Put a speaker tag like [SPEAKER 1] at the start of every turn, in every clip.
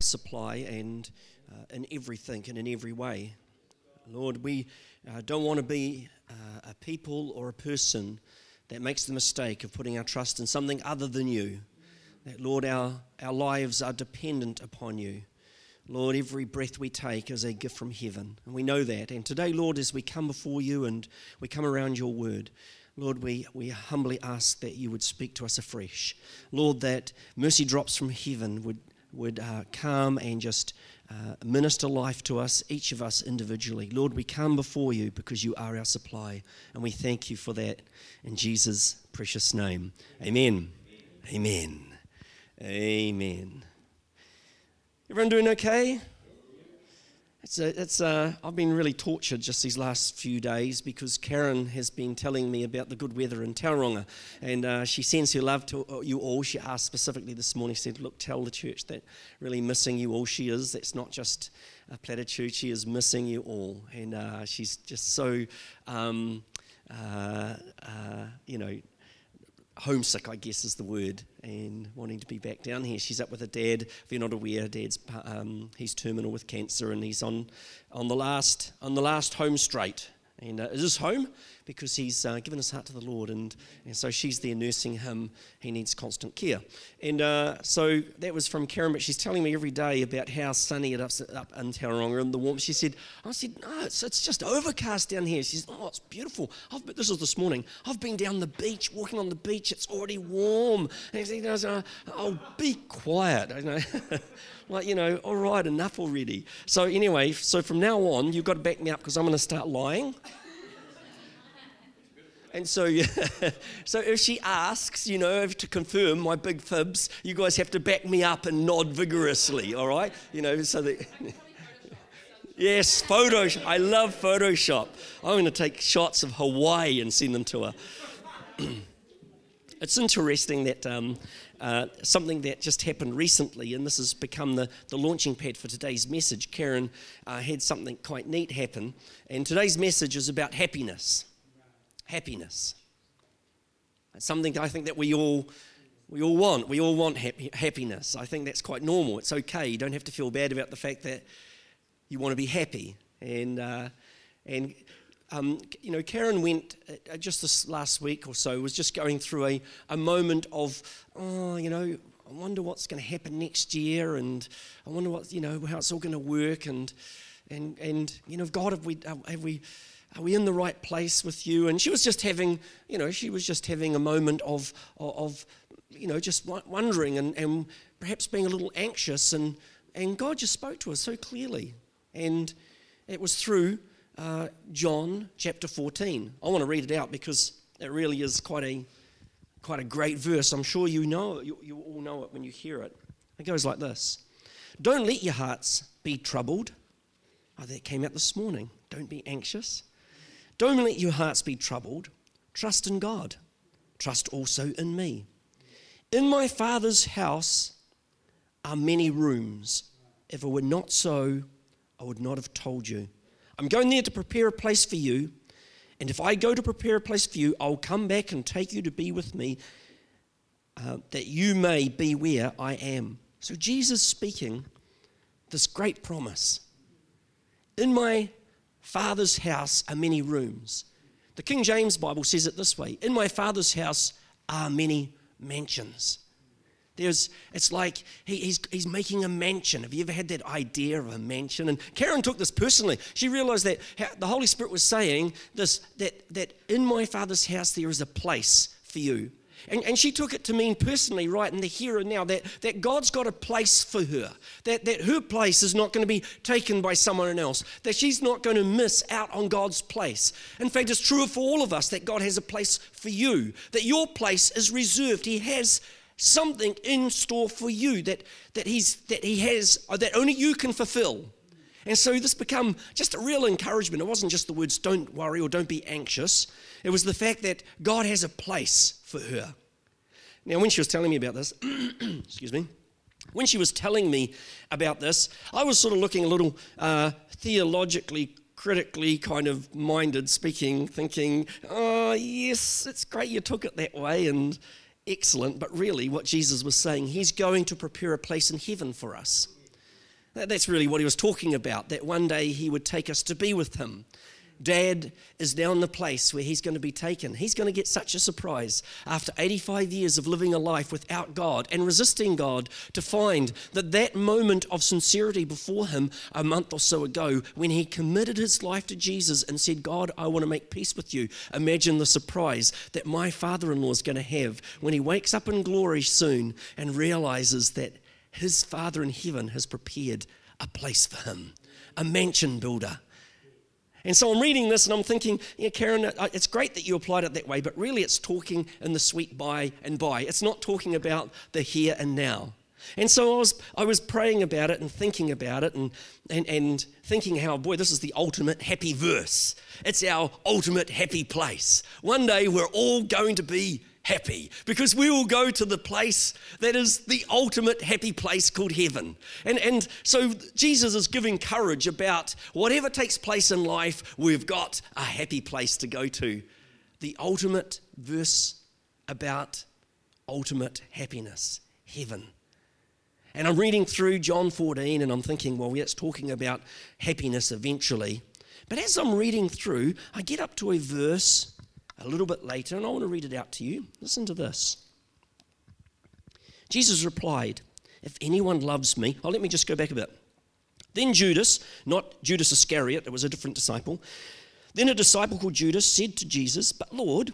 [SPEAKER 1] supply and in everything and in every way. Lord, we don't want to be a people or a person that makes the mistake of putting our trust in something other than you. That, Lord, our lives are dependent upon you. Lord, every breath we take is a gift from heaven, and we know that. And today, Lord, as we come before you and we come around your word, Lord, we humbly ask that you would speak to us afresh. Lord, that mercy drops from heaven would come and just minister life to us, each of us individually. Lord, we come before you because you are our supply, and we thank you for that in Jesus' precious name. Amen. Amen. Amen. Everyone doing okay? I've been really tortured just these last few days because Karen has been telling me about the good weather in Tauranga, and she sends her love to you all. She asked specifically this morning, she said, look, tell the church that really missing you all she is. That's not just a platitude, she is missing you all. And she's just so, homesick, I guess is the word, and wanting to be back down here. She's up with her dad. If you're not aware, Dad's he's terminal with cancer, and he's on the last home straight. And is his home because he's given his heart to the Lord, and so she's there nursing him. He needs constant care. And so that was from Karen, but she's telling me every day about how sunny it is up in Tauranga and the warmth. I said, no, it's just overcast down here. She said, oh, it's beautiful. This was this morning. I've been down the beach, walking on the beach. It's already warm. And he goes, oh, be quiet. All right, enough already. So anyway, from now on, you've got to back me up because I'm going to start lying. And so if she asks, to confirm my big fibs, you guys have to back me up and nod vigorously, all right? So that... Yes, Photoshop. I love Photoshop. I'm going to take shots of Hawaii and send them to her. It's interesting that something that just happened recently, and this has become the launching pad for today's message. Karen had something quite neat happen, and today's message is about happiness. Happiness. It's something that I think that we all want. We all want happiness. I think that's quite normal. It's okay. You don't have to feel bad about the fact that you want to be happy. And Karen went just this last week or so, was just going through a moment of, I wonder what's going to happen next year, and I wonder what, how it's all going to work, and God, are we in the right place with you? And she was just having, a moment of just wondering and perhaps being a little anxious, and God just spoke to her so clearly, and it was through John chapter 14. I want to read it out because it really is quite a great verse. I'm sure you know it. You all know it when you hear it. It goes like this. Don't let your hearts be troubled. Oh, that came out this morning. Don't be anxious. Don't let your hearts be troubled. Trust in God. Trust also in me. In my Father's house are many rooms. If it were not so, I would not have told you. I'm going there to prepare a place for you, and if I go to prepare a place for you, I'll come back and take you to be with me, that you may be where I am. So Jesus speaking this great promise. In my Father's house are many rooms. The King James Bible says it this way. In my Father's house are many mansions. It's like he's making a mansion. Have you ever had that idea of a mansion? And Karen took this personally. She realized that the Holy Spirit was saying this, that in my Father's house there is a place for you. And she took it to mean personally, right in the here and now, that God's got a place for her, that her place is not going to be taken by someone else, that she's not going to miss out on God's place. In fact, it's true for all of us that God has a place for you, that your place is reserved. He has something in store for you that only you can fulfill. And so this became just a real encouragement. It wasn't just the words don't worry or don't be anxious. It was the fact that God has a place for her. Now, when she was telling me about this, excuse me, when she was telling me about this, I was sort of looking a little theologically, critically kind of minded, thinking, oh, yes, it's great you took it that way, and excellent, but really what Jesus was saying, he's going to prepare a place in heaven for us. That's really what he was talking about, that one day he would take us to be with him. Dad is now in the place where he's going to be taken. He's going to get such a surprise after 85 years of living a life without God and resisting God, to find that moment of sincerity before him a month or so ago, when he committed his life to Jesus and said, God, I want to make peace with you. Imagine the surprise that my father-in-law is going to have when he wakes up in glory soon and realizes that his Father in heaven has prepared a place for him, a mansion builder. And so I'm reading this and I'm thinking, yeah, Karen, it's great that you applied it that way, but really it's talking in the sweet by and by. It's not talking about the here and now. And so I was praying about it and thinking about it and thinking how, boy, this is the ultimate happy verse. It's our ultimate happy place. One day we're all going to be happy, because we will go to the place that is the ultimate happy place called heaven. And so Jesus is giving courage about whatever takes place in life, we've got a happy place to go to. The ultimate verse about ultimate happiness, heaven. And I'm reading through John 14 and I'm thinking, well, it's talking about happiness eventually. But as I'm reading through, I get up to a verse a little bit later, and I want to read it out to you. Listen to this. Jesus replied, if anyone loves me, let me just go back a bit. Then Judas, not Judas Iscariot, it was a different disciple. Then a disciple called Judas said to Jesus, but Lord,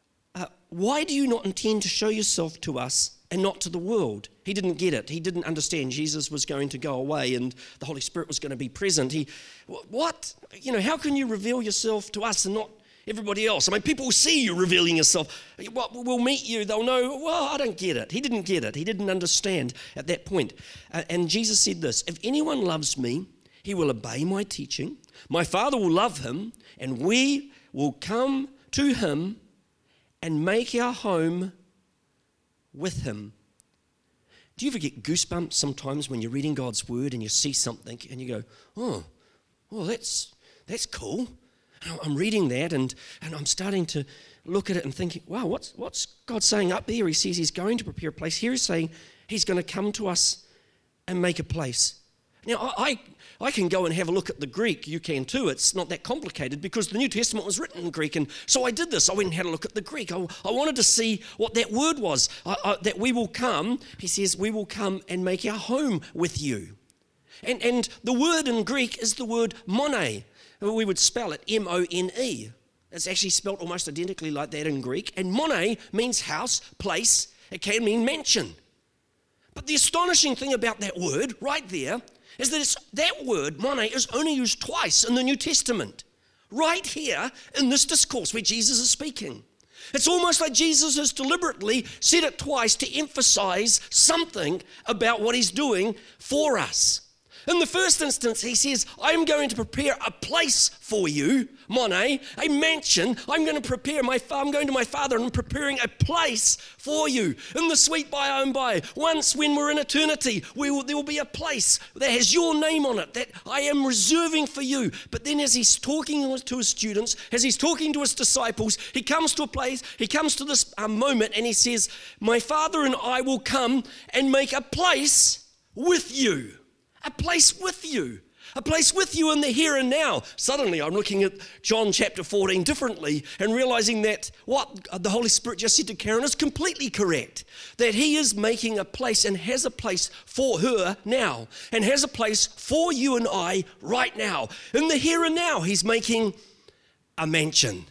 [SPEAKER 1] why do you not intend to show yourself to us and not to the world? He didn't get it. He didn't understand Jesus was going to go away and the Holy Spirit was going to be present. What? How can you reveal yourself to us and not everybody else? I mean, people will see you revealing yourself. We'll meet you. They'll know, well, I don't get it. He didn't get it. He didn't understand at that point. And Jesus said this, if anyone loves me, he will obey my teaching. My Father will love him, and we will come to him and make our home with him. Do you ever get goosebumps sometimes when you're reading God's word and you see something and you go, oh, well, that's cool. I'm reading that and I'm starting to look at it and thinking, wow, what's God saying up there? He says he's going to prepare a place. Here he's saying he's going to come to us and make a place. Now, I can go and have a look at the Greek. You can too. It's not that complicated because the New Testament was written in Greek. And so I did this. I went and had a look at the Greek. I wanted to see what that word was, that we will come. He says, we will come and make our home with you. And the word in Greek is the word mone. We would spell it M-O-N-E. It's actually spelled almost identically like that in Greek. And mone means house, place. It can mean mansion. But the astonishing thing about that word right there is that that word, mone, is only used twice in the New Testament. Right here in this discourse where Jesus is speaking. It's almost like Jesus has deliberately said it twice to emphasize something about what he's doing for us. In the first instance, he says, I'm going to prepare a place for you, mone, a mansion. I'm going to my Father and I'm preparing a place for you. In the sweet by and by, once when we're in eternity, there will be a place that has your name on it that I am reserving for you. But then as he's talking to his students, as he's talking to his disciples, he comes to a place, he comes to this moment and he says, my Father and I will come and make a place with you. A place with you. A place with you in the here and now. Suddenly I'm looking at John chapter 14 differently and realizing that what the Holy Spirit just said to Karen is completely correct. That he is making a place and has a place for her now. And has a place for you and I right now. In the here and now, he's making a mansion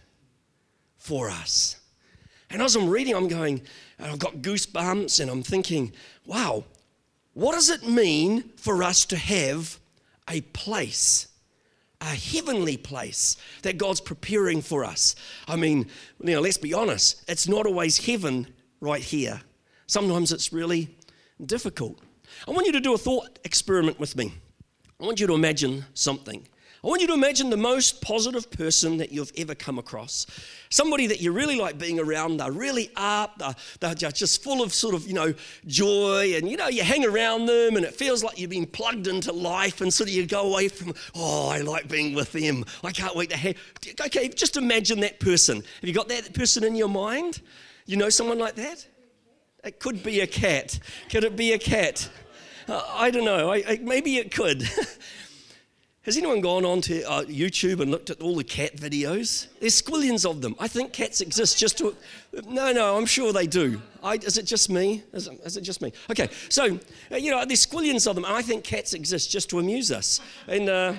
[SPEAKER 1] for us. And as I'm reading, I'm going, and I've got goosebumps and I'm thinking, wow, what does it mean for us to have a place, a heavenly place that God's preparing for us? I mean, let's be honest, it's not always heaven right here. Sometimes it's really difficult. I want you to do a thought experiment with me. I want you to imagine something. I want you to imagine the most positive person that you've ever come across. Somebody that you really like being around. They're really up. They're just full of sort of, joy. And, you hang around them and it feels like you've been plugged into life and sort of you go away from, I like being with them. I can't wait to have. Okay, just imagine that person. Have you got that person in your mind? You know someone like that? It could be a cat. Could it be a cat? I don't know. Maybe it could. Has anyone gone on to YouTube and looked at all the cat videos? There's squillions of them. I think cats exist just to... No, I'm sure they do. Is it just me? Is it just me? Okay, so, there's squillions of them, and I think cats exist just to amuse us. And now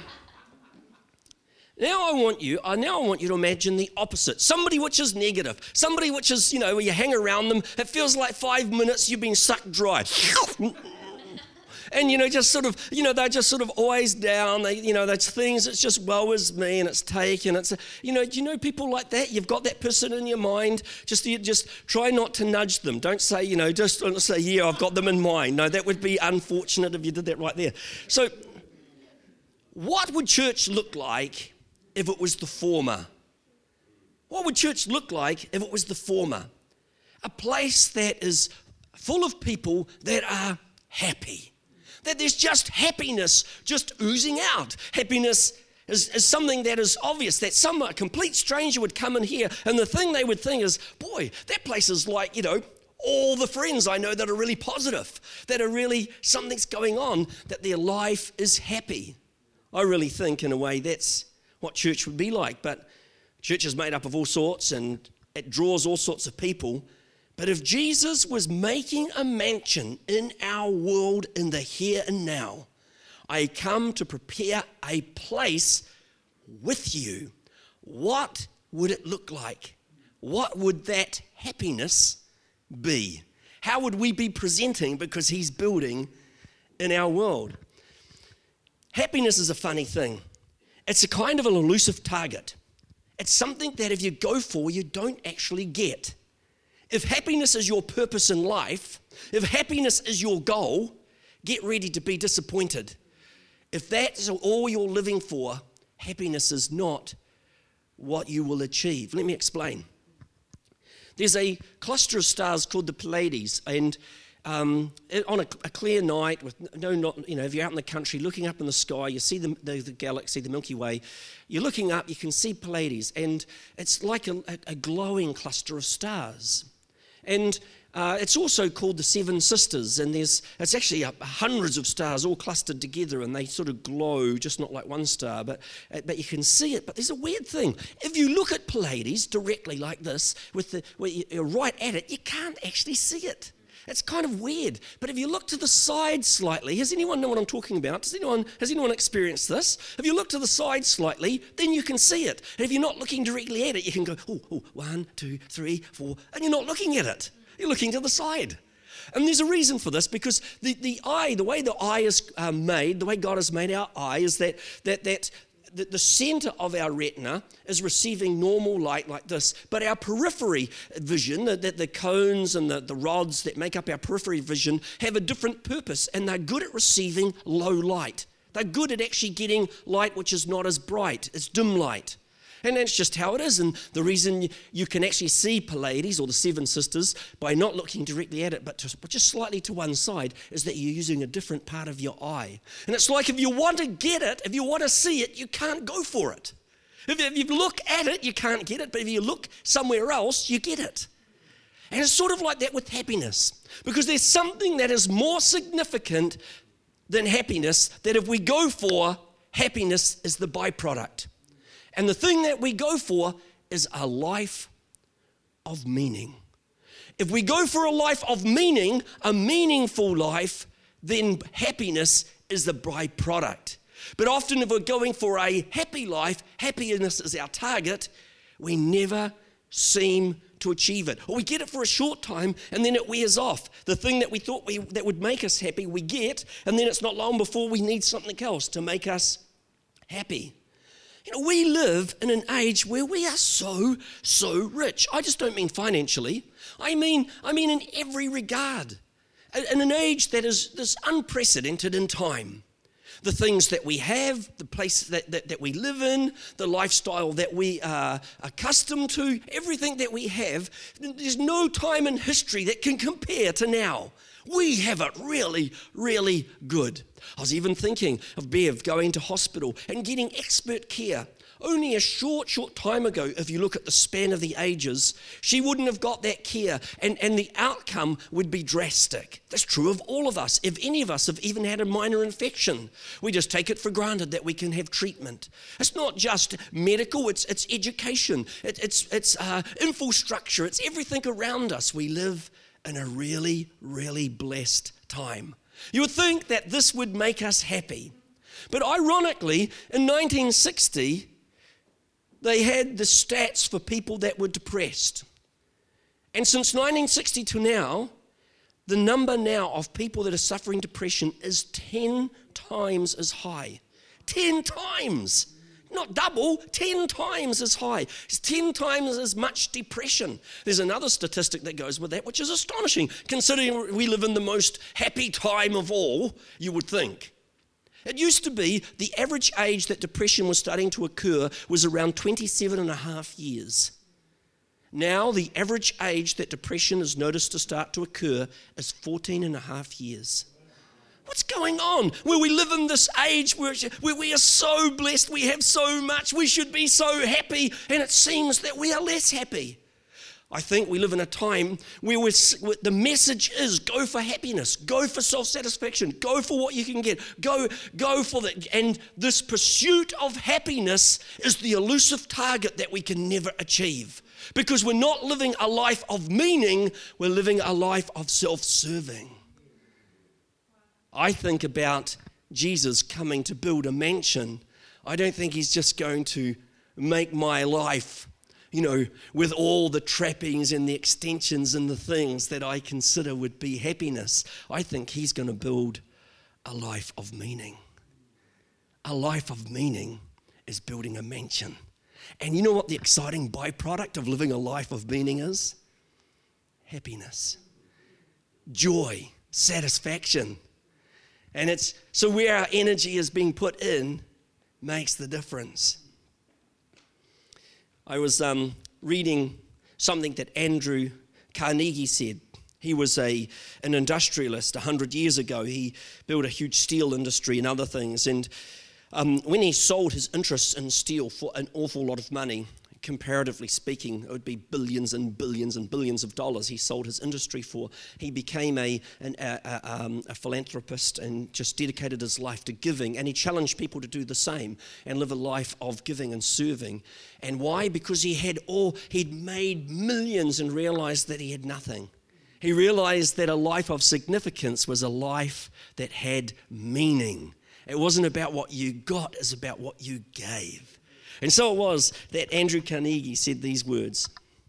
[SPEAKER 1] I want you to imagine the opposite. Somebody which is negative. Somebody which is, where you hang around them, it feels like 5 minutes you've been sucked dry. And, just sort of, they're just sort of always down. There's things, it's just woe is me and it's take. And it's, do you know people like that? You've got that person in your mind. Just try not to nudge them. Don't say, just don't say, yeah, I've got them in mind. No, that would be unfortunate if you did that right there. So what would church look like if it was the former? What would church look like if it was the former? A place that is full of people that are happy. That there's just happiness just oozing out. Happiness is something that is obvious, that a complete stranger would come in here, and the thing they would think is, boy, that place is like, all the friends I know that are really positive, that are really, something's going on, that their life is happy. I really think, in a way, that's what church would be like. But church is made up of all sorts, and it draws all sorts of people. But if Jesus was making a mansion in our world in the here and now, I come to prepare a place with you. What would it look like? What would that happiness be? How would we be presenting because he's building in our world? Happiness is a funny thing. It's a kind of an elusive target. It's something that if you go for, you don't actually get. If happiness is your purpose in life, if happiness is your goal, get ready to be disappointed. If that's all you're living for, happiness is not what you will achieve. Let me explain. There's a cluster of stars called the Pleiades, and on a clear night, with if you're out in the country looking up in the sky, you see the galaxy, the Milky Way. You're looking up, you can see Pleiades, and it's like a glowing cluster of stars. And it's also called the Seven Sisters, and it's actually hundreds of stars all clustered together, and they sort of glow, just not like one star, but you can see it. But there's a weird thing. If you look at Pleiades directly like this, where you're right at it, you can't actually see it. It's kind of weird. But if you look to the side slightly, does anyone know what I'm talking about? Has anyone experienced this? If you look to the side slightly, then you can see it. And if you're not looking directly at it, you can go, 1, 2, 3, 4, and you're not looking at it. You're looking to the side. And there's a reason for this, because the eye, the way the eye is made, the way God has made our eye, is that the center of our retina is receiving normal light like this, but our periphery vision, the cones and the rods that make up our periphery vision, have a different purpose, and they're good at receiving low light. They're good at actually getting light which is not as bright, it's dim light. And that's just how it is. And the reason you can actually see Pleiades or the Seven Sisters by not looking directly at it, but just slightly to one side, is that you're using a different part of your eye. And it's like if you want to get it, if you want to see it, you can't go for it. If you look at it, you can't get it. But if you look somewhere else, you get it. And it's sort of like that with happiness. Because there's something that is more significant than happiness, that if we go for, happiness is the byproduct. And the thing that we go for is a life of meaning. If we go for a life of meaning, a meaningful life, then happiness is the byproduct. But often if we're going for a happy life, happiness is our target, we never seem to achieve it. Or we get it for a short time and then it wears off. The thing that we thought that would make us happy, we get, and then it's not long before we need something else to make us happy. We live in an age where we are so rich. I just don't mean financially. I mean in every regard. In an age that is this unprecedented in time. The things that we have, the place that we live in, the lifestyle that we are accustomed to, everything that we have, there's no time in history that can compare to now. We have it really, really good. I was even thinking of Bev going to hospital and getting expert care only a short time ago, if you look at the span of the ages, she wouldn't have got that care, and the outcome would be drastic. That's true of all of us. If any of us have even had a minor infection, we just take it for granted that we can have treatment. It's not just medical, it's education, it's infrastructure, it's everything around us. We live in a really, really blessed time. You would think that this would make us happy. But ironically, in 1960, they had the stats for people that were depressed. And since 1960 to now, the number now of people that are suffering depression is 10 times as high. 10 times! Not double, 10 times as high. It's 10 times as much depression. There's another statistic that goes with that, which is astonishing, considering we live in the most happy time of all, you would think. It used to be the average age that depression was starting to occur was around 27 and a half years. Now, the average age that depression is noticed to start to occur is 14 and a half years. What's going on? Where we live in this age where we are so blessed, we have so much, we should be so happy, and it seems that we are less happy. I think we live in a time where the message is go for happiness, go for self-satisfaction, go for what you can get, go for that. And this pursuit of happiness is the elusive target that we can never achieve, because we're not living a life of meaning, we're living a life of self-serving. I think about Jesus coming to build a mansion. I don't think he's just going to make my life, with all the trappings and the extensions and the things that I consider would be happiness. I think he's going to build a life of meaning. A life of meaning is building a mansion. And you know what the exciting byproduct of living a life of meaning is? Happiness, joy, satisfaction. And it's so where our energy is being put in makes the difference. I was reading something that Andrew Carnegie said. He was an industrialist 100 years ago. He built a huge steel industry and other things. And when he sold his interests in steel for an awful lot of money, comparatively speaking, it would be billions and billions and billions of dollars he sold his industry for. He became a philanthropist and just dedicated his life to giving, and he challenged people to do the same and live a life of giving and serving. And why? Because he'd made millions and realized that he had nothing. He realized that a life of significance was a life that had meaning. It wasn't about what you got, it's about what you gave. And so it was that Andrew Carnegie said these words: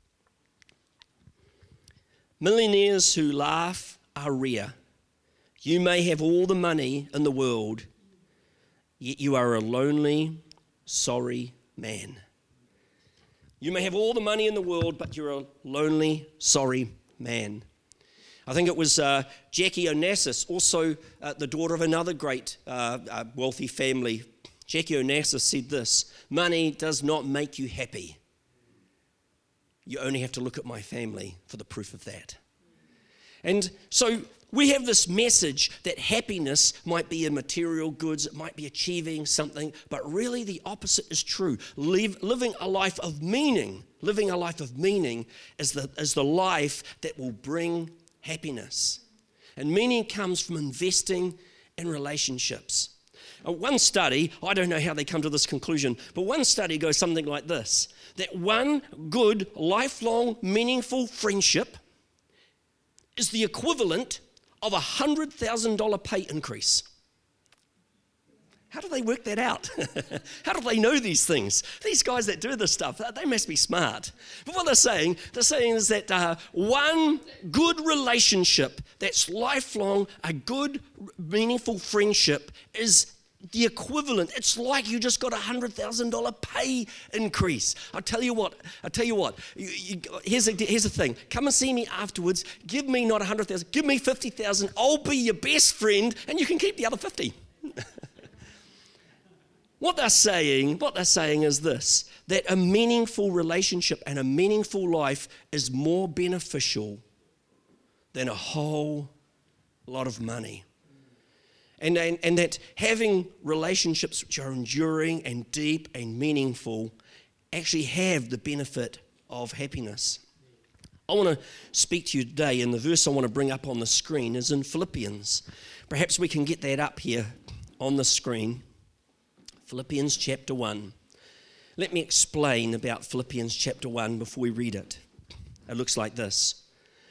[SPEAKER 1] millionaires who laugh are rare. You may have all the money in the world, yet you are a lonely, sorry man. You may have all the money in the world, but you're a lonely, sorry man. I think it was Jackie Onassis, also the daughter of another great wealthy family. Jackie Onassis said this: money does not make you happy. You only have to look at my family for the proof of that. And so we have this message that happiness might be in material goods, it might be achieving something, but really the opposite is true. Living a life of meaning is the life that will bring happiness. And meaning comes from investing in relationships. One study, I don't know how they come to this conclusion, but one study goes something like this: that one good, lifelong, meaningful friendship is the equivalent of a $100,000 pay increase. How do they work that out? How do they know these things? These guys that do this stuff, they must be smart. But what they're saying is that one good relationship that's lifelong, a good, meaningful friendship is the equivalent. It's like you just got a $100,000 pay increase. I'll tell you what. Here's the thing. Come and see me afterwards. Give me not 100,000. Give me 50,000. I'll be your best friend, and you can keep the other 50. What they're saying is this: that a meaningful relationship and a meaningful life is more beneficial than a whole lot of money. And that having relationships which are enduring and deep and meaningful actually have the benefit of happiness. I want to speak to you today, and the verse I want to bring up on the screen is in Philippians. Perhaps we can get that up here on the screen. Philippians chapter 1. Let me explain about Philippians chapter 1 before we read it. It looks like this.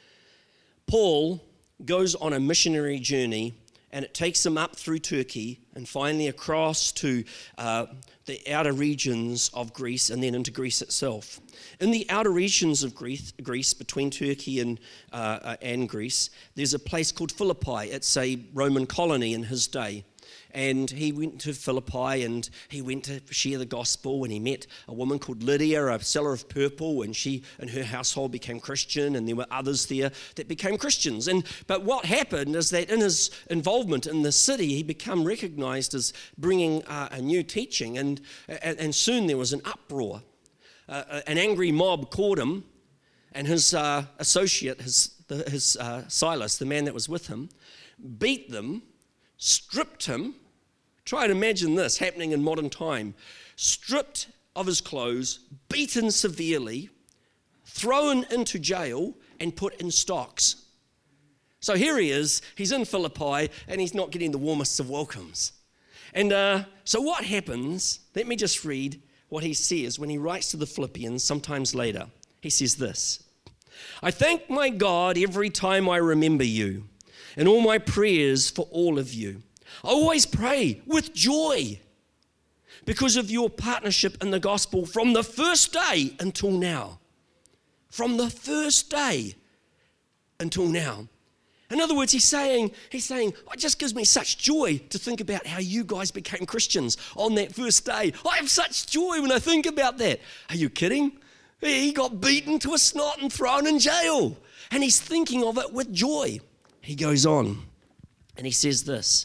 [SPEAKER 1] Paul goes on a missionary journey, and it takes him up through Turkey and finally across to the outer regions of Greece and then into Greece itself. In the outer regions of Greece between Turkey and Greece, there's a place called Philippi. It's a Roman colony in his day. And he went to Philippi and he went to share the gospel, and he met a woman called Lydia, a seller of purple, and she and her household became Christian, and there were others there that became Christians. But what happened is that in his involvement in the city, he became recognized as bringing a new teaching, and soon there was an uproar. An angry mob caught him, and his associate, his Silas, the man that was with him, beat them, stripped him. Try and imagine this happening in modern time. Stripped of his clothes, beaten severely, thrown into jail, and put in stocks. So here he is, he's in Philippi, and he's not getting the warmest of welcomes. And so what happens, let me just read what he says when he writes to the Philippians sometimes later. He says this: I thank my God every time I remember you, in all my prayers for all of you. I always pray with joy because of your partnership in the gospel from the first day until now. From the first day until now. In other words, he's saying, it just gives me such joy to think about how you guys became Christians on that first day. I have such joy when I think about that. Are you kidding? He got beaten to a snot and thrown in jail. And he's thinking of it with joy. He goes on and he says this: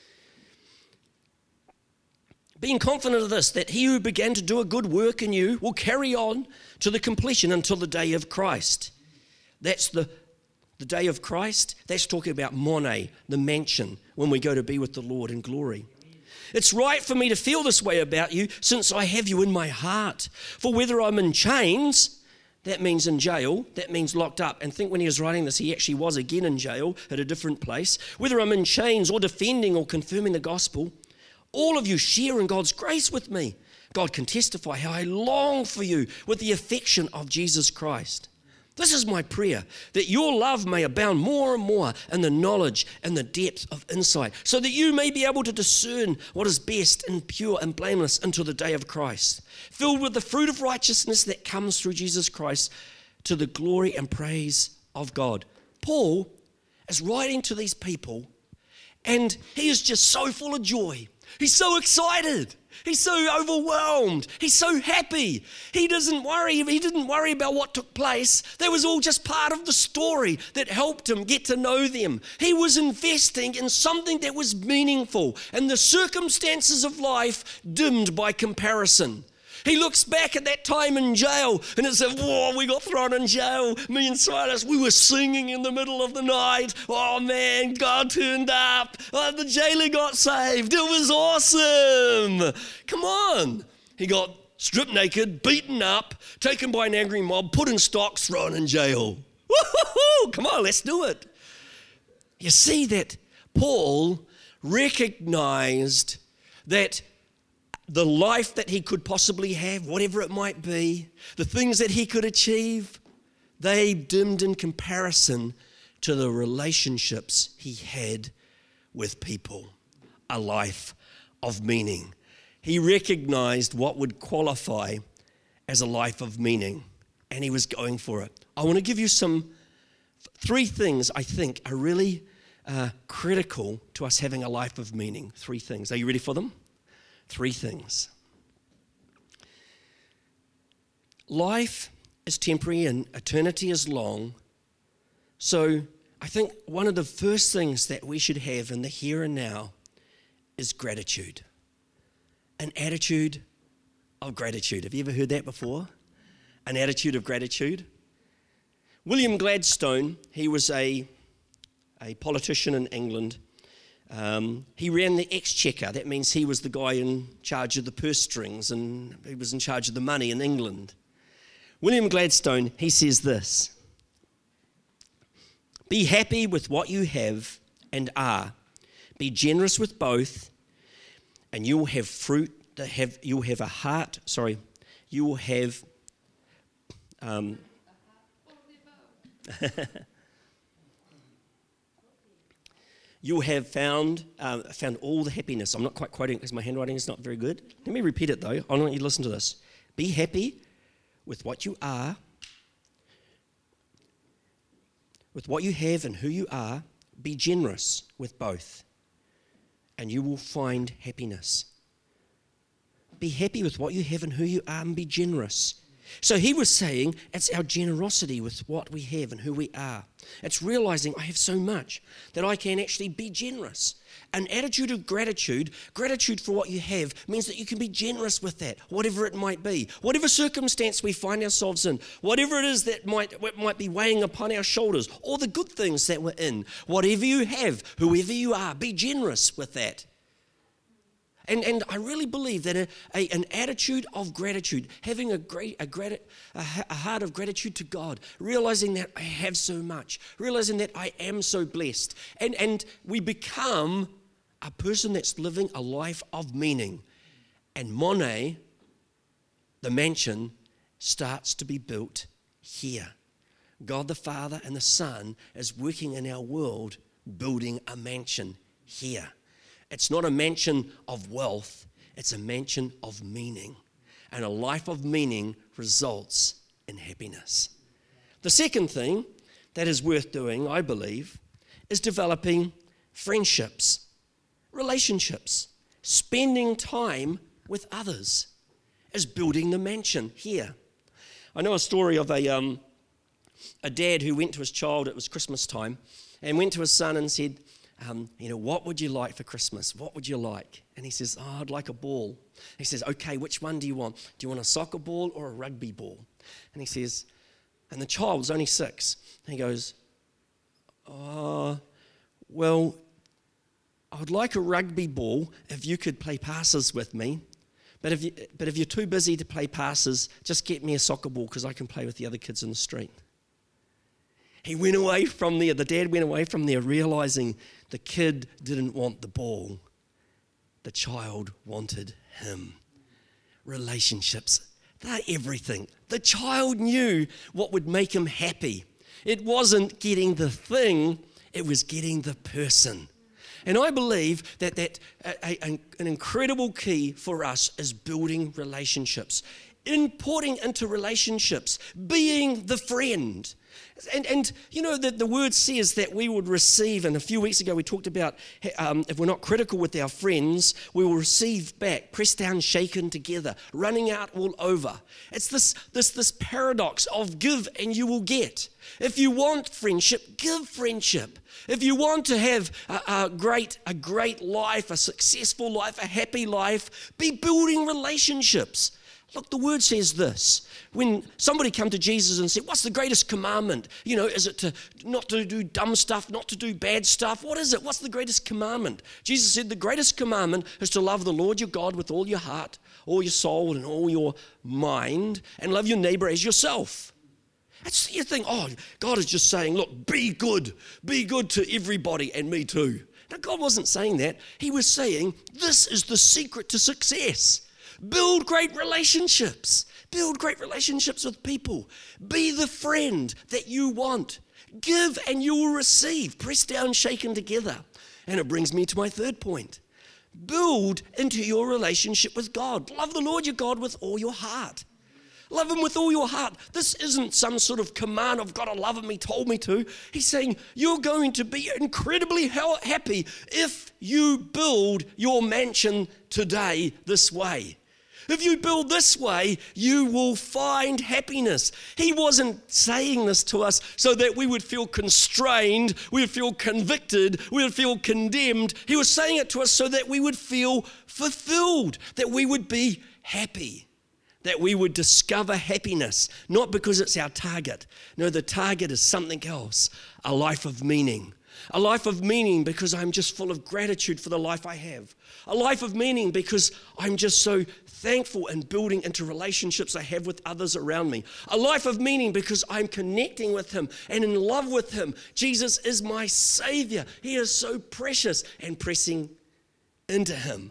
[SPEAKER 1] being confident of this, that he who began to do a good work in you will carry on to the completion until the day of Christ. That's the day of Christ. That's talking about Mone, the mansion, when we go to be with the Lord in glory. It's right for me to feel this way about you, since I have you in my heart. For whether I'm in chains, that means in jail, that means locked up. And think when he was writing this, he actually was again in jail at a different place. Whether I'm in chains or defending or confirming the gospel, all of you share in God's grace with me. God can testify how I long for you with the affection of Jesus Christ. This is my prayer, that your love may abound more and more in the knowledge and the depth of insight, so that you may be able to discern what is best and pure and blameless until the day of Christ, filled with the fruit of righteousness that comes through Jesus Christ to the glory and praise of God. Paul is writing to these people, and he is just so full of joy. He's so excited. He's so overwhelmed. He's so happy. He didn't worry about what took place. That was all just part of the story that helped him get to know them. He was investing in something that was meaningful, and the circumstances of life dimmed by comparison. He looks back at that time in jail, and it's like, whoa, we got thrown in jail. Me and Silas, we were singing in the middle of the night. Oh man, God turned up. Oh, the jailer got saved. It was awesome. Come on. He got stripped naked, beaten up, taken by an angry mob, put in stocks, thrown in jail. Woo-hoo-hoo. Come on, let's do it. You see that Paul recognized that the life that he could possibly have, whatever it might be, the things that he could achieve, they dimmed in comparison to the relationships he had with people, a life of meaning. He recognized what would qualify as a life of meaning, and he was going for it. I want to give you three things I think are really critical to us having a life of meaning. 3 things. Are you ready for them? 3 things. Life is temporary and eternity is long. So I think one of the first things that we should have in the here and now is gratitude. An attitude of gratitude. Have you ever heard that before? An attitude of gratitude. William Gladstone, he was a politician in England. He ran the exchequer. That means he was the guy in charge of the purse strings, and he was in charge of the money in England. William Gladstone, he says this: be happy with what you have and are. Be generous with both, and you will have fruit that have, you will have a heart, you will have, you have found all the happiness. I'm not quite quoting because my handwriting is not very good. Let me repeat it though. I want you to listen to this. Be happy with what you are, with what you have and who you are. Be generous with both, and you will find happiness. Be happy with what you have and who you are, and be generous. So he was saying it's our generosity with what we have and who we are. It's realizing I have so much that I can actually be generous. An attitude of gratitude for what you have, means that you can be generous with that, whatever it might be, whatever circumstance we find ourselves in, whatever it is that might be weighing upon our shoulders, all the good things that we're in, whatever you have, whoever you are, be generous with that. And I really believe that an attitude of gratitude, having a heart of gratitude to God, realizing that I have so much, realizing that I am so blessed, and we become a person that's living a life of meaning. And Monet, the mansion, starts to be built here. God the Father and the Son is working in our world, building a mansion here. It's not a mansion of wealth, it's a mansion of meaning. And a life of meaning results in happiness. The second thing that is worth doing, I believe, is developing friendships, relationships, spending time with others, is building the mansion here. I know a story of a dad who went to his child, it was Christmas time, and went to his son and said, what would you like for Christmas? What would you like? And he says, I'd like a ball. He says, okay, which one do you want? Do you want a soccer ball or a rugby ball? And he says, and the child was only 6. And he goes, well, I'd like a rugby ball if you could play passes with me. But if you're too busy to play passes, just get me a soccer ball because I can play with the other kids in the street. He went away from there, the dad went away from there realizing the kid didn't want the ball. The child wanted him. Relationships, they're everything. The child knew what would make him happy. It wasn't getting the thing, it was getting the person. And I believe that an incredible key for us is building relationships, importing into relationships, being the friend. And the word says that we would receive, and a few weeks ago we talked about if we're not critical with our friends, we will receive back, pressed down, shaken together, running out all over. It's this paradox of give and you will get. If you want friendship, give friendship. If you want to have a great life, a successful life, a happy life, be building relationships. Look, the word says this. When somebody come to Jesus and said, what's the greatest commandment? Is it to not to do dumb stuff, not to do bad stuff? What is it? What's the greatest commandment? Jesus said the greatest commandment is to love the Lord your God with all your heart, all your soul, and all your mind, and love your neighbor as yourself. That's your thing. Oh, God is just saying, look, be good to everybody and me too. Now, God wasn't saying that. He was saying, this is the secret to success. Build great relationships. Build great relationships with people. Be the friend that you want. Give and you will receive. Pressed down, shaken together. And it brings me to my third point. Build into your relationship with God. Love the Lord your God with all your heart. Love him with all your heart. This isn't some sort of command of God to love him, he told me to. He's saying you're going to be incredibly happy if you build your mansion today this way. If you build this way, you will find happiness. He wasn't saying this to us so that we would feel constrained, we would feel convicted, we would feel condemned. He was saying it to us so that we would feel fulfilled, that we would be happy, that we would discover happiness, not because it's our target. No, the target is something else, a life of meaning, A life of meaning because I'm just full of gratitude for the life I have. A life of meaning because I'm just so thankful and building into relationships I have with others around me. A life of meaning because I'm connecting with Him and in love with Him. Jesus is my Savior. He is so precious, and pressing into Him.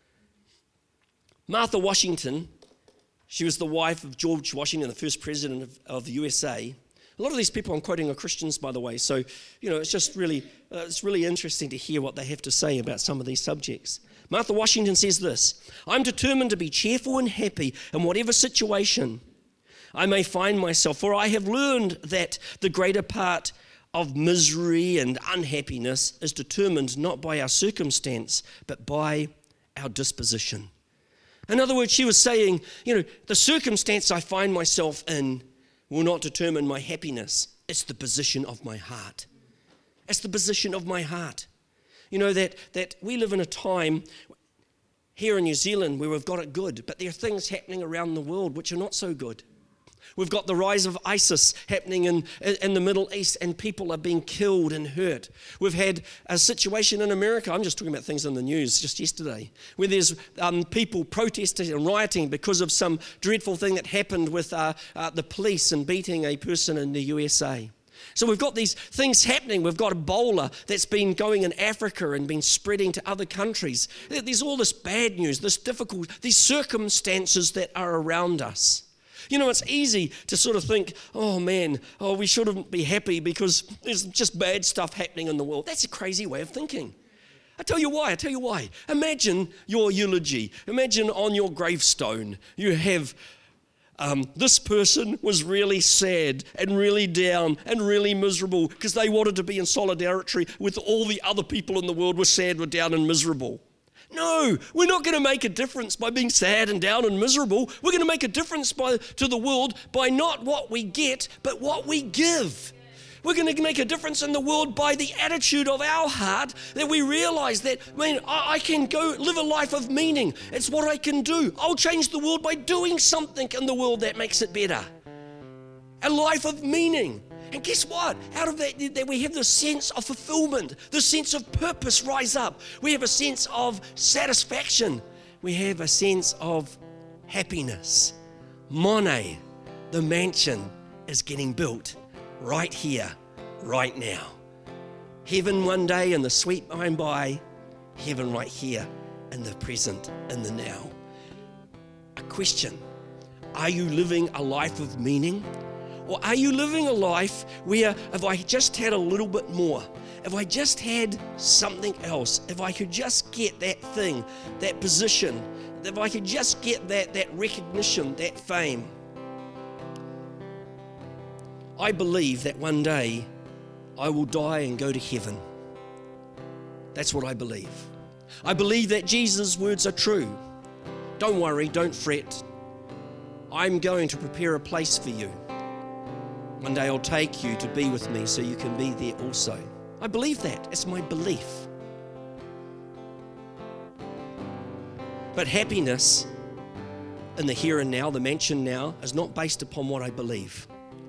[SPEAKER 1] Martha Washington, she was the wife of George Washington, the first president of the USA. A lot of these people I'm quoting are Christians, by the way, so it's just really, it's really interesting to hear what they have to say about some of these subjects. Martha Washington says this: I'm determined to be cheerful and happy in whatever situation I may find myself, for I have learned that the greater part of misery and unhappiness is determined not by our circumstance, but by our disposition. In other words, she was saying, the circumstance I find myself in will not determine my happiness. It's the position of my heart. It's the position of my heart. That we live in a time here in New Zealand where we've got it good, but there are things happening around the world which are not so good. We've got the rise of ISIS happening in the Middle East, and people are being killed and hurt. We've had a situation in America, I'm just talking about things in the news just yesterday, where there's people protesting and rioting because of some dreadful thing that happened with the police and beating a person in the USA. So we've got these things happening. We've got Ebola that's been going in Africa and been spreading to other countries. There's all this bad news, these circumstances that are around us. It's easy to sort of think, we shouldn't be happy because there's just bad stuff happening in the world. That's a crazy way of thinking. I tell you why. Imagine your eulogy. Imagine on your gravestone you have this person was really sad and really down and really miserable because they wanted to be in solidarity with all the other people in the world were sad, were down and miserable. No, we're not going to make a difference by being sad and down and miserable. We're going to make a difference to the world by not what we get, but what we give. We're going to make a difference in the world by the attitude of our heart, that we realize that, I can go live a life of meaning. It's what I can do. I'll change the world by doing something in the world that makes it better. A life of meaning. And guess what? Out of that we have the sense of fulfillment, the sense of purpose rise up. We have a sense of satisfaction. We have a sense of happiness. Monet, the mansion, is getting built right here, right now. Heaven one day in the sweet by and by, heaven right here in the present, in the now. A question: are you living a life of meaning? Or are you living a life where if I just had a little bit more, if I just had something else, if I could just get that thing, that position, if I could just get that recognition, that fame? I believe that one day I will die and go to heaven. That's what I believe. I believe that Jesus' words are true. Don't worry, don't fret. I'm going to prepare a place for you. One day I'll take you to be with me so you can be there also. I believe that. It's my belief. But happiness in the here and now, the mansion now, is not based upon what I believe.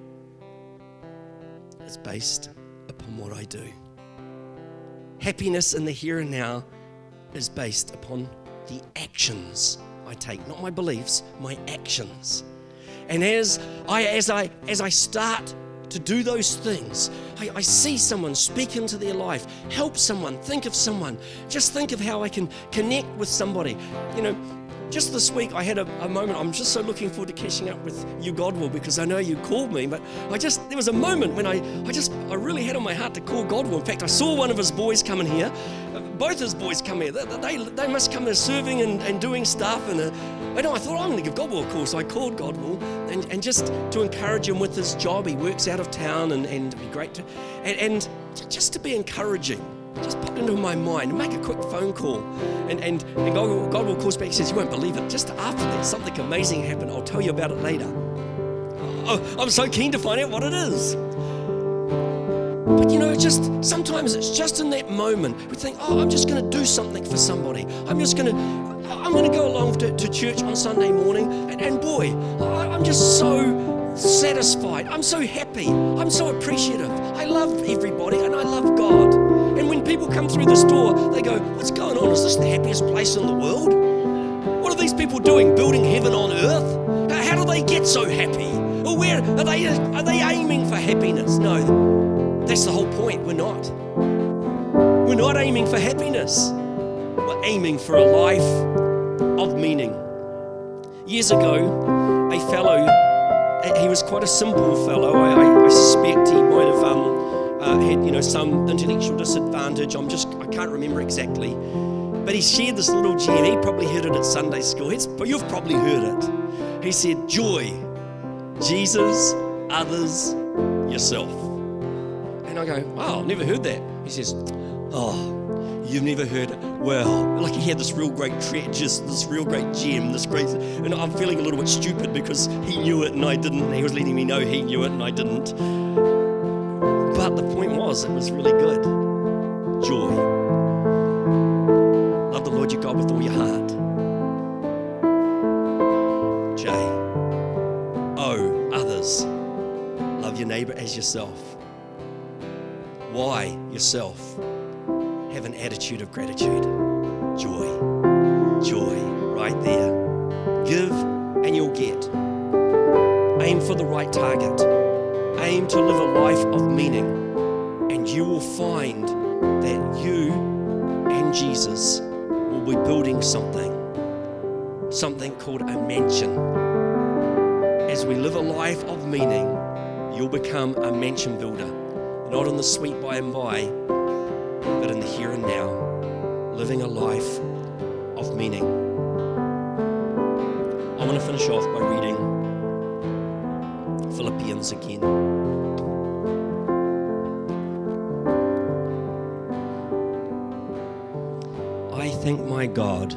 [SPEAKER 1] It's based upon what I do. Happiness in the here and now is based upon the actions I take, not my beliefs, my actions. And as I start to do those things, I see someone speak into their life, help someone, think of someone, just think of how I can connect with somebody. Just this week I had a moment. I'm just so looking forward to catching up with you, Godwill, because I know you called me, but there was a moment when I really had on my heart to call Godwill. In fact, I saw one of his boys coming here. Both his boys come here. They must come there serving and doing stuff. And I thought, I'm going to give Godwill a call. So I called Godwill and just to encourage him with his job. He works out of town and it'd be great to, and just to be encouraging. Just popped into my mind, make a quick phone call. And Godwill calls back, he says, you won't believe it. Just after that, something amazing happened. I'll tell you about it later. Oh, I'm so keen to find out what it is. But sometimes it's just in that moment we think, I'm just going to do something for somebody. I'm going to go along to church on Sunday morning, and boy, I'm just so satisfied. I'm so happy. I'm so appreciative. I love everybody and I love God. people come through this door, they go, what's going on? Is this the happiest place in the world? What are these people doing, building heaven on earth? How do they get so happy? Or where are they aiming for happiness? No, that's the whole point. We're not. We're not aiming for happiness. We're aiming for a life of meaning. Years ago, a fellow, he was quite a simple fellow. I suspect he might have had some intellectual disadvantage. I can't remember exactly. But he shared this little gem. He probably heard it at Sunday school. You've probably heard it. He said, joy, Jesus, others, yourself. And I go, wow, I've never heard that. He says, oh, you've never heard it? Well, like he had this real great this real great gem, and I'm feeling a little bit stupid because he knew it and I didn't. He was letting me know he knew it and I didn't. But the point was, it was really good. Joy. Love the Lord your God with all your heart. J. O. Others. Love your neighbor as yourself. Y. Yourself. Have an attitude of gratitude. Joy. Joy. Right there. Give and you'll get. Aim for the right target. Aim to live a life of meaning. And you will find that you and Jesus will be building something called a mansion. As we live a life of meaning, you'll become a mansion builder. Not in the sweet by and by, but in the here and now, living a life of meaning. I want to finish off by reading Philippians again. I thank my God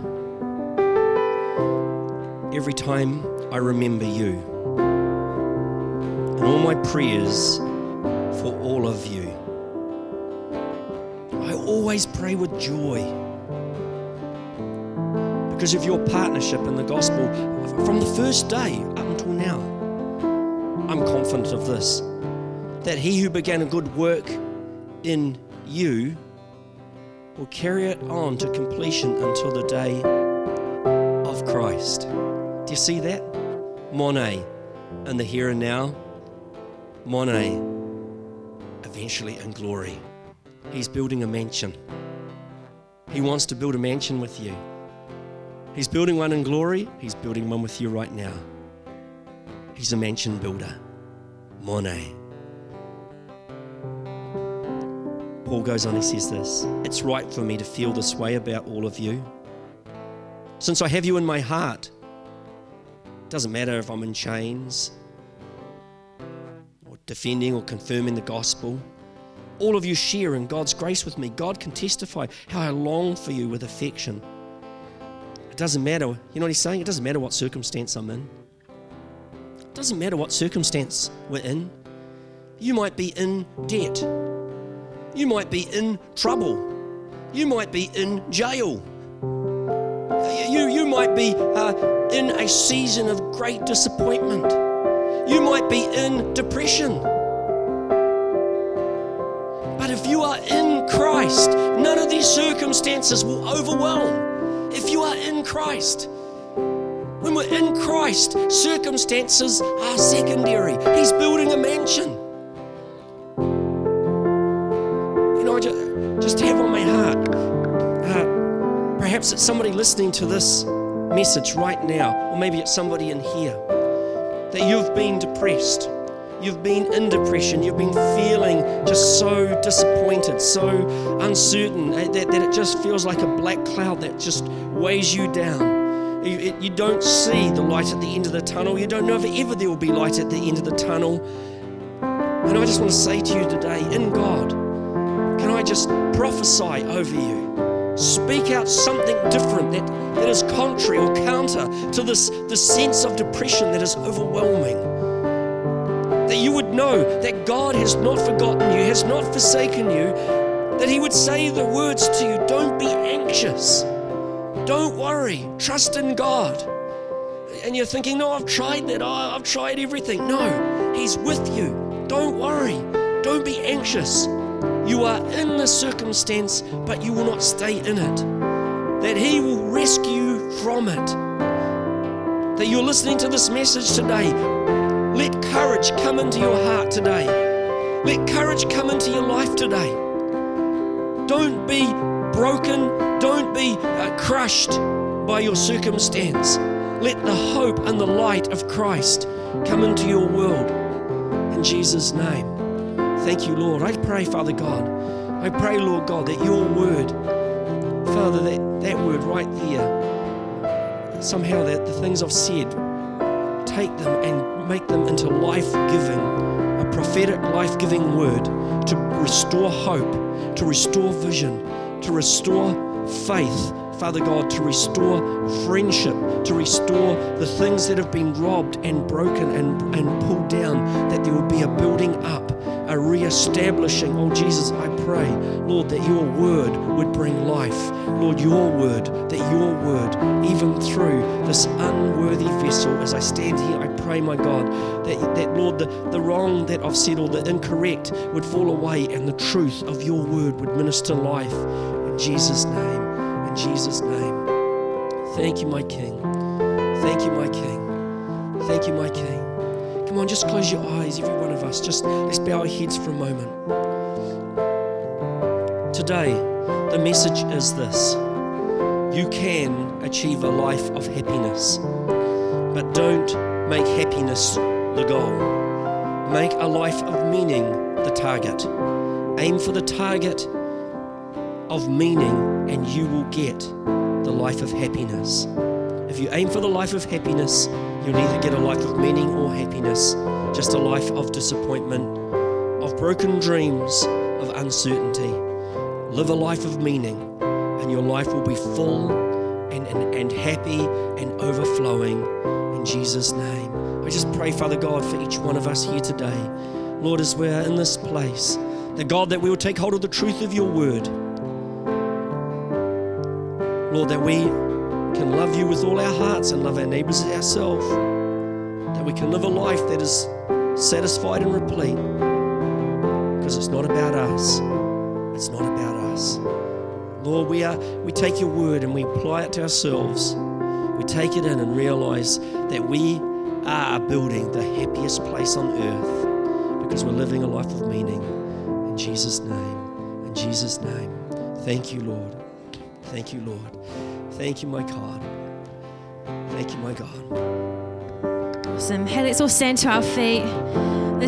[SPEAKER 1] every time I remember you and all my prayers for all of you. I always pray with joy because of your partnership in the gospel from the first day up until now. I'm confident of this, that he who began a good work in you will carry it on to completion until the day of Christ. Do you see that? Monet in the here and now. Monet eventually in glory. He's building a mansion. He wants to build a mansion with you. He's building one in glory. He's building one with you right now. He's a mansion builder. Monet. Paul goes on, he says this, it's right for me to feel this way about all of you. Since I have you in my heart, it doesn't matter if I'm in chains or defending or confirming the gospel. All of you share in God's grace with me. God can testify how I long for you with affection. It doesn't matter, you know what he's saying? It doesn't matter what circumstance I'm in. It doesn't matter what circumstance we're in. You might be in debt. You might be in trouble. You might be in jail. You might be in a season of great disappointment. You might be in depression. But if you are in Christ, none of these circumstances will overwhelm. If you are in Christ, when we're in Christ, circumstances are secondary. He's building a mansion. You know, I just have on my heart, perhaps it's somebody listening to this message right now, or maybe it's somebody in here, that you've been depressed. You've been in depression. You've been feeling just so disappointed, so uncertain, that it just feels like a black cloud that just weighs you down. You don't see the light at the end of the tunnel. You don't know if ever there will be light at the end of the tunnel. And I just want to say to you today, in God, can I just prophesy over you? Speak out something different that is contrary or counter to this sense of depression that is overwhelming. That you would know that God has not forgotten you, has not forsaken you, that he would say the words to you, don't be anxious, don't worry, trust in God. And you're thinking, no, I've tried that, I've tried everything. No, he's with you. Don't worry, don't be anxious. you are in the circumstance, but you will not stay in it. That He will rescue you from it. That you're listening to this message today. Let courage come into your heart today. Let courage come into your life today. Don't be broken. Don't be crushed by your circumstance. Let the hope and the light of Christ come into your world. In Jesus' name. Thank you, Lord. I pray, Father God. I pray, Lord God, that your word, Father, that word right there, somehow that the things I've said, take them and make them into life-giving, a prophetic life-giving word to restore hope, to restore vision, to restore faith, Father God, to restore friendship, to restore the things that have been robbed and broken and pulled down, that there would be a building up, a re-establishing. Oh Jesus, I pray, Lord, that your word would bring life. Lord, your word, even through this unworthy vessel, as I stand here, I pray, my God, that Lord, the wrong that I've said or the incorrect would fall away and the truth of your word would minister life. In Jesus' name, in Jesus' name. Thank you, my King. Thank you, my King. Thank you, my King. Come on, just close your eyes, every one of us. Just let's bow our heads for a moment. Today, the message is this. You can achieve a life of happiness, but don't make happiness the goal. Make a life of meaning the target. Aim for the target of meaning and you will get the life of happiness. If you aim for the life of happiness, you'll neither get a life of meaning or happiness, just a life of disappointment, of broken dreams, of uncertainty. Live a life of meaning, and your life will be full and happy and overflowing in Jesus' name. I just pray, Father God, for each one of us here today. Lord, as we're in this place, that God, that we will take hold of the truth of your word. Lord, that we can love you with all our hearts and love our neighbors as ourselves. That we can live a life that is satisfied and replete. Because it's not about us. It's not about us. Lord, we take your word and we apply it to ourselves. We take it in and realize that we are building the happiest place on earth because we're living a life of meaning. In Jesus' name. In Jesus' name. Thank you, Lord. Thank you, Lord. Thank you, my God. Thank you, my God.
[SPEAKER 2] Awesome. Hey, let's all stand to our feet.